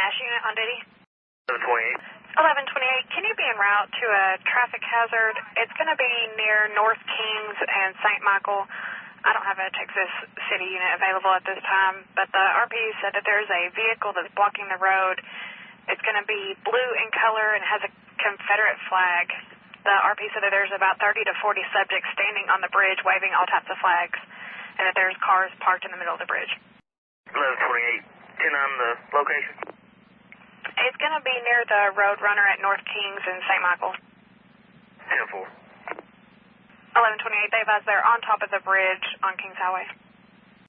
MASH unit on duty? 1128. 1128, can you be en route to a traffic hazard? It's going to be near North Kings and St. Michael. I don't have a Texas City unit available at this time, but the RP said that there's a vehicle that's blocking the road. It's going to be blue in color and has a Confederate flag. The RP said that there's about 30 to 40 subjects standing on the bridge waving all types of flags, and that there's cars parked in the middle of the bridge. 1128, 10 on the location. It's going to be near the Roadrunner at North Kings and St. Michael. 10-4. 1128, they advise they're on top of the bridge on Kings Highway.